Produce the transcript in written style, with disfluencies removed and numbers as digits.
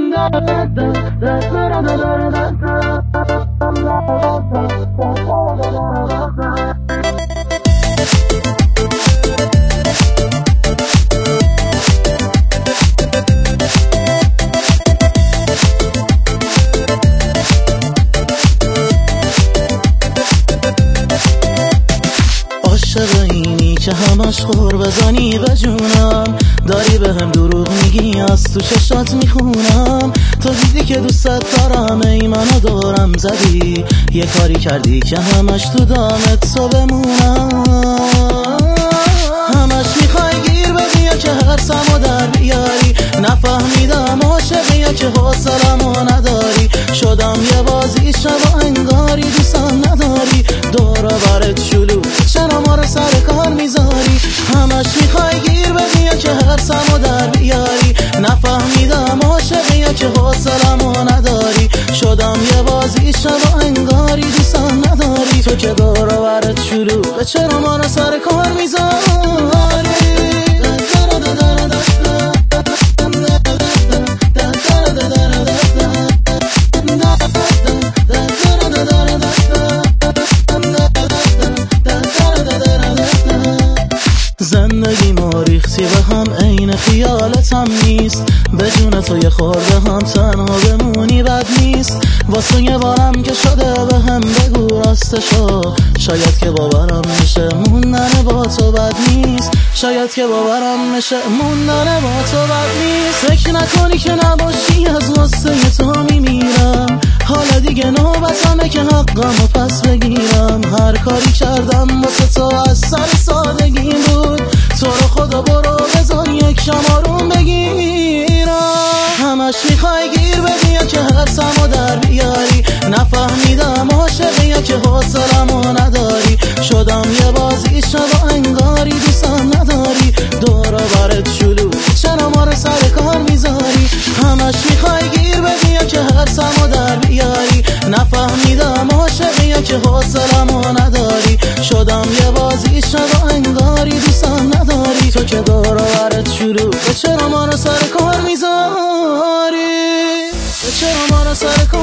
اینی که همش خور بزنی به جونم، داری به هم دروغ میگی از تو چشات میخونم. تو دیدی که دوستت دارم ای منو دورم زدی، یه کاری کردی که همش تو دامت تو بمونم. همش میخوای گیر بدی یا که حرسمو در بیاری، نفهمیدم عاشقی یا که حوصله‌مو نداری. شدم یه بازی شبا انگاری دوستم نداری، دور و برت شلوغ چرا ما رو سر کار میذاری. همش میخوای گیر بدی یا که حرسمو در بیاری، نفهمیدم عاشقی یا که حوصله‌مو نداری. شدم یه بازی شبا انگاری دوستم نداری. تو که دور و برت شلوغ چرا ما رو سر کار میذاری. زندگی ما ریختی به هم عین خیالتم نیست، به جون تو یه خورده هم تنها بمونی بد نیست. واسه یه بارم که شده به هم بگو راستشو، شاید که باورم میشه موندن با تو بد نیست. شاید که باورم میشه موندن با تو بد نیست. فکر نکنی که نباشی از واسه تو میمیرم، حالا دیگه نوبتمه که حقمو پس بگیرم. هر کاری کردم واسه تو از سر سادگی بود، تو رو خدا برو بذار یک شمارون بگیرم. همش میخوای گیر بدی یا که حرسمو در بیاری، نفهمیدم عاشقی یا که حوصله‌مو نداری. شدم یه بازی شبا انگاری دوستم نداری، دور و برت شلوغ چرا ما رو سر کار میذاری. همش میخوای گیر بدی یا که حرسمو در بیاری، نفهمیدم عاشقی یا که حوصله‌مو نداری. شدم یه بازی شبا انگاری دوستم نداری. تو که دور و برت شلوغ چرا ما رو سر کار میذاری. چرا ما رو سر کار